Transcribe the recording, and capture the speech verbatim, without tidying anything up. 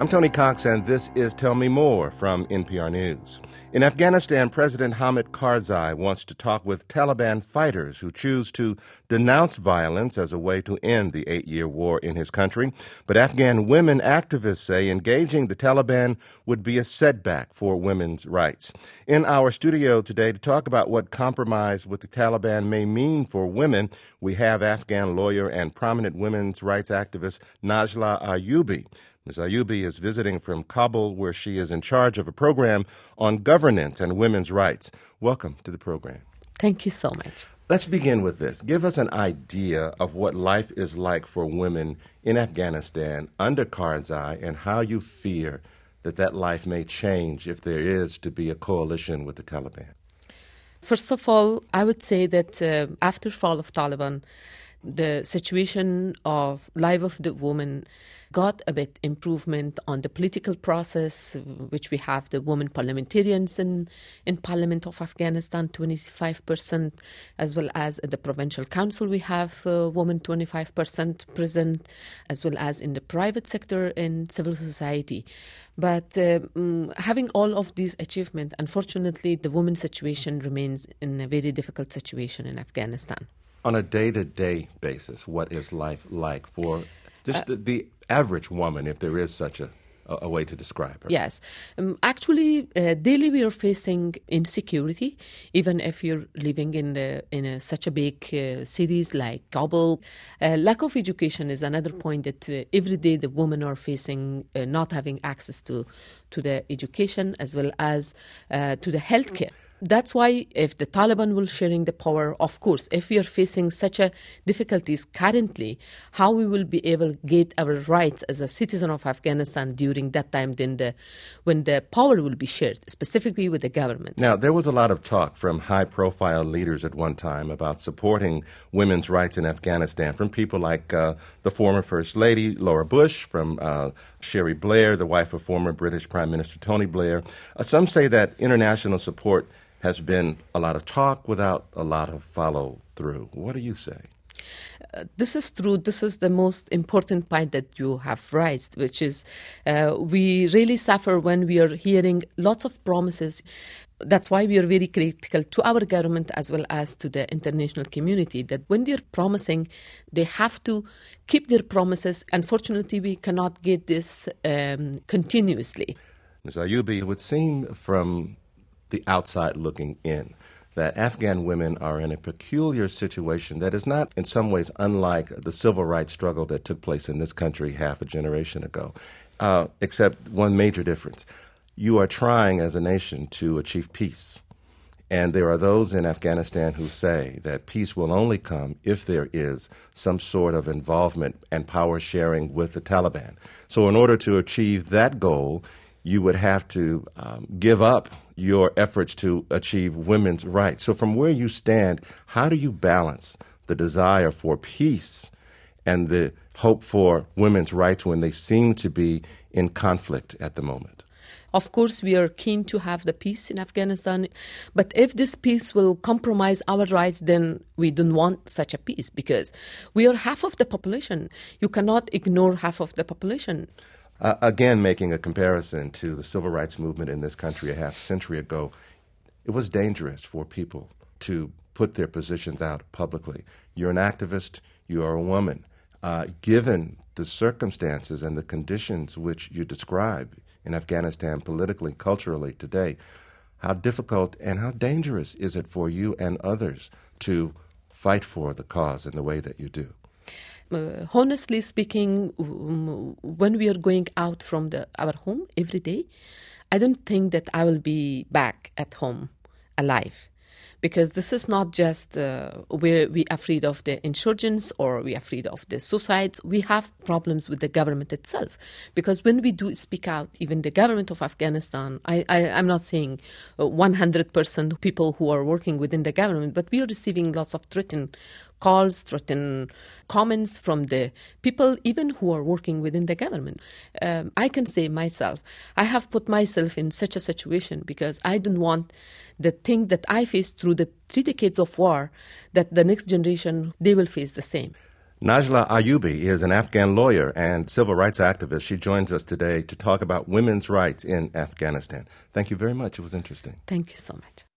I'm Tony Cox, and this is Tell Me More from N P R News. In Afghanistan, President Hamid Karzai wants to talk with Taliban fighters who choose to denounce violence as a way to end the eight-year war in his country. But Afghan women activists say engaging the Taliban would be a setback for women's rights. In our studio today to talk about what compromise with the Taliban may mean for women, we have Afghan lawyer and prominent women's rights activist Najla Ayubi. Miz Ayubi is visiting from Kabul, where she is in charge of a program on governance and women's rights. Welcome to the program. Thank you so much. Let's begin with this. Give us an idea of what life is like for women in Afghanistan under Karzai and how you fear that that life may change if there is to be a coalition with the Taliban. First of all, I would say that uh, after fall of Taliban, the situation of life of the woman got a bit improvement on the political process, which we have the women parliamentarians in, in Parliament of Afghanistan, twenty-five percent, as well as at the Provincial Council we have uh, women twenty-five percent present, as well as in the private sector in civil society. But uh, um, having all of these achievements, unfortunately, the women's situation remains in a very difficult situation in Afghanistan. On a day-to-day basis, what is life like for just uh, the, the average woman, if there is such a, a way to describe her? Yes. Um, actually, uh, daily we are facing insecurity, even if you're living in the, in a, such a big uh, cities like Kabul. Uh, lack of education is another point that uh, every day the women are facing uh, not having access to, to the education as well as uh, to the healthcare. That's why if the Taliban will sharing the power, of course, if we are facing such a difficulties currently, how we will be able to get our rights as a citizen of Afghanistan during that time then the, when the power will be shared, specifically with the government. Now, there was a lot of talk from high-profile leaders at one time about supporting women's rights in Afghanistan, from people like uh, the former First Lady, Laura Bush, from uh, Cherie Blair, the wife of former British Prime Minister Tony Blair. Uh, some say that international support has been a lot of talk without a lot of follow-through. What do you say? Uh, this is true. This is the most important point that you have raised, which is uh, we really suffer when we are hearing lots of promises. That's why we are very critical to our government as well as to the international community, that when they're promising, they have to keep their promises. Unfortunately, we cannot get this um, continuously. Miz Ayubi, it would seem from the outside looking in that Afghan women are in a peculiar situation that is not in some ways unlike the civil rights struggle that took place in this country half a generation ago, uh, except one major difference. You are trying as a nation to achieve peace. And there are those in Afghanistan who say that peace will only come if there is some sort of involvement and power sharing with the Taliban. So in order to achieve that goal, you would have to um, give up your efforts to achieve women's rights. So from where you stand, how do you balance the desire for peace and the hope for women's rights when they seem to be in conflict at the moment? Of course, we are keen to have the peace in Afghanistan, but if this peace will compromise our rights, then we don't want such a peace, because we are half of the population. You cannot ignore half of the population. Uh, again, making a comparison to the civil rights movement in this country a half century ago, it was dangerous for people to put their positions out publicly. You're an activist, you are a woman. Uh, given the circumstances and the conditions which you describe in Afghanistan politically, culturally today, how difficult and how dangerous is it for you and others to fight for the cause in the way that you do? Uh, honestly speaking, um, when we are going out from the, our home every day, I don't think that I will be back at home alive. Because this is not just uh, we're we afraid of the insurgents or we afraid of the suicides. We have problems with the government itself. Because when we do speak out, even the government of Afghanistan, I, I, I'm not saying one hundred percent people who are working within the government, but we are receiving lots of threatened calls, threatened comments from the people, even who are working within the government. Um, I can say myself, I have put myself in such a situation because I don't want the thing that I faced through the three decades of war, that the next generation, they will face the same. Najla Ayubi is an Afghan lawyer and civil rights activist. She joins us today to talk about women's rights in Afghanistan. Thank you very much. It was interesting. Thank you so much.